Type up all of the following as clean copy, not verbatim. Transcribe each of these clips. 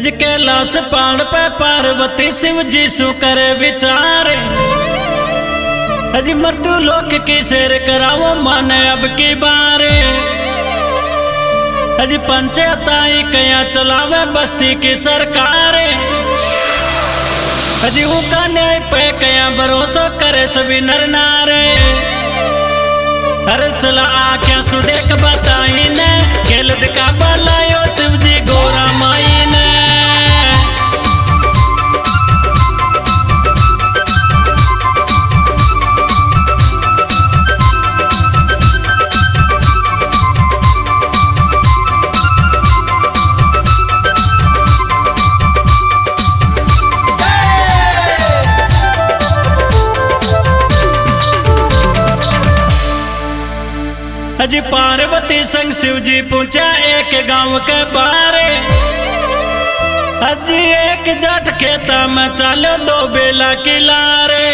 अज कैलाश पहाड़ पे पार्वती शिव जी सु करे विचार। अज मृत्यु लोक की शेर करावो माने अब की बार। अज पंचायताई कया चलावे बस्ती की सरकार। अज उनका न्याय पे कया भरोसा करे सभी नर नारे। अरे चला आख्या सु देख बताई ने खेलद का बलायो शिव जी गोरा माई ने। अजी पार्वती संग शिव जी पूछा एक गांव के बारे। अजी एक जट खेता में चालो दो बेला की लारे।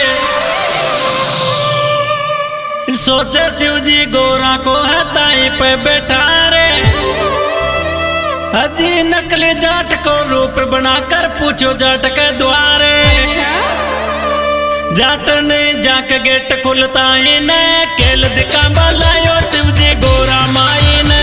सोचे शिव जी गोरा को है ताई पे बैठा रे। अजी नकली जाट को रूप बनाकर पूछो जाट के द्वारे। जाट ने जाके गेट खुलता ही ने केल दिखा बलायो शिव जी गोरा माई ने।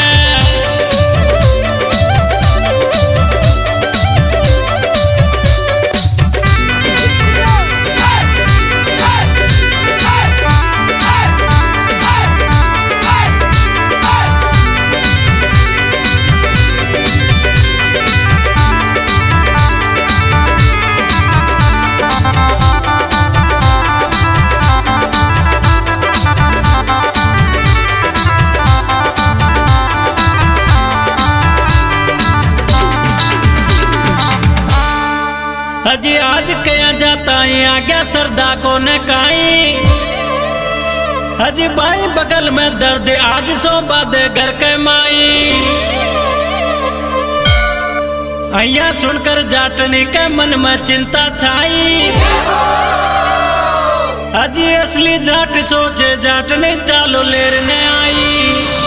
अजी आज कया जाता है आज्ञा सरदा को ने काई। अजी बाई बगल में दर्द आज सो बादे घर के माई। अया सुनकर जाटनी के मन में चिंता छाई। अजी असली जाट सोचे जाटनी चालो लेरने आई।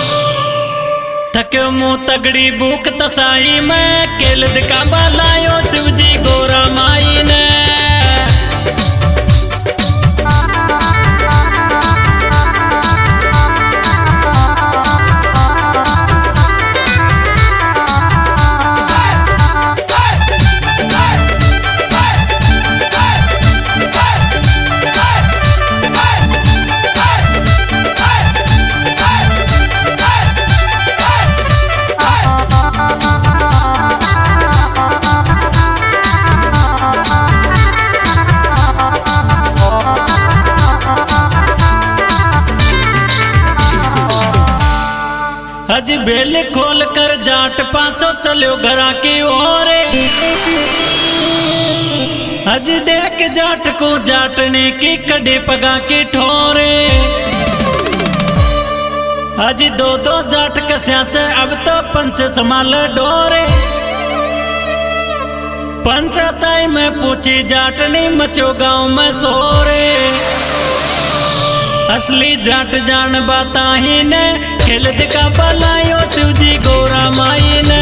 थक्यो मुंह तगड़ी भूख तसाई में केल दिखा बलायो शिव जी गोरा माई ने। अजी बेली खोल कर जाट पांचों चलो घरा की ओर। अजी देख जाट को जाटने की कड़ी पगा की ठोरे। अजी दो दो जाट कस्या से अब तो पंच संभाल डोरे। पंचायताई में पूछी जाटनी मचो गांव में सोरे। असली जाट जान बाता ही ने खेल दिखा बलायो शिव जी गोरा माई ने।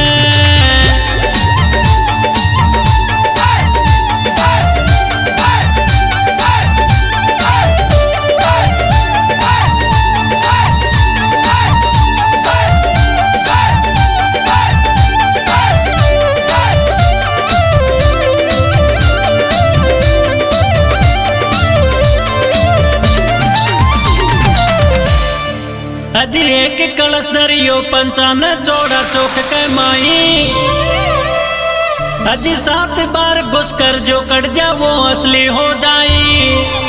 अजी एक कलश दरियो पंचान जोड़ा चौक के माई। अजी 7 बार घुसकर जो कट जा वो असली हो जाई।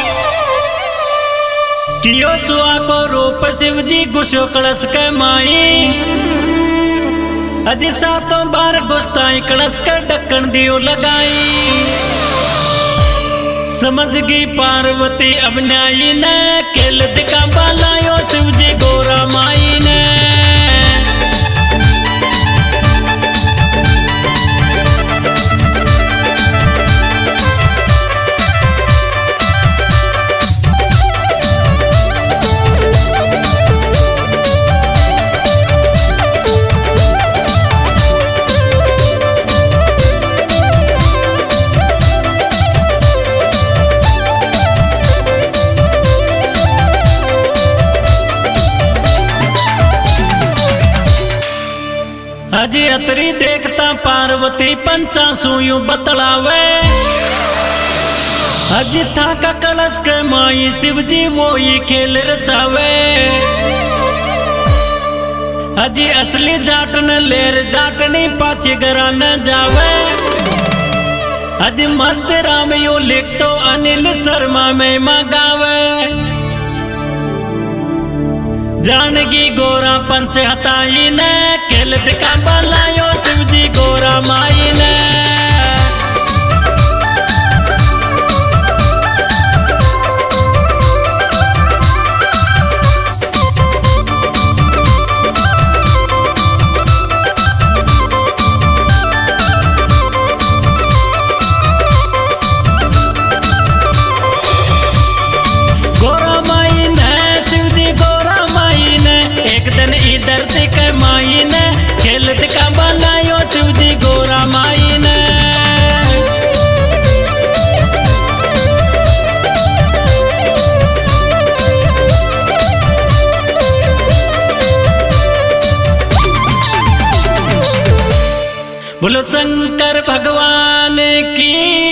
कियो सुआ को रूप शिव जी घुसो कलश के माई। अजी 7 बार घुसताई कलश के ढक्कन दियो लगाई। समझ गई पार्वती अब न्यायी ने केल दिखा बलायो शिव जी गोरा माई ने। पार्वती पंचासु यूं बतलावे। अजी था का कलश के माई शिव जी वो ही खेल रचावे। अजी असली जाट न लेर जाटनी पाछी घरा न जावे। अजी मस्त राम यू लिख तो अनिल शर्मा में मगावे। जानगी गोरा पंच हताई ने खेल दिखा बलायो शिव जी गोरा माई ने। बोलो शंकर भगवान की।